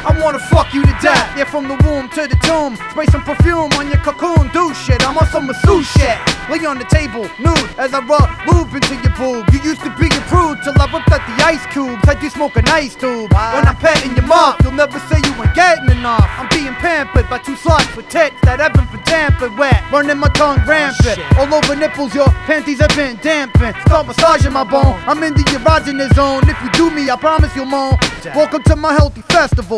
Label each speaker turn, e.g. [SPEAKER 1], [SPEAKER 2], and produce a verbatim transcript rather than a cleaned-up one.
[SPEAKER 1] I wanna fuck you to death. Yeah, from the womb to the tomb. Spray some perfume on your cocoon. Do shit, I'm on some masseuse shit. Lay on the table, nude, as I rub lube into your boob. You used to be a prude till I whipped out the ice cubes. Like you smoke an ice tube. When I'm petting your mouth, you'll never say you ain't getting enough. I'm being pampered by two sluts with tits that haven't been tampered with. Running my tongue rampant. All over nipples, your panties have been dampened. Start massaging my bone. I'm in the erogenous zone. If you do me, I promise you'll moan. Welcome to my healthy festival.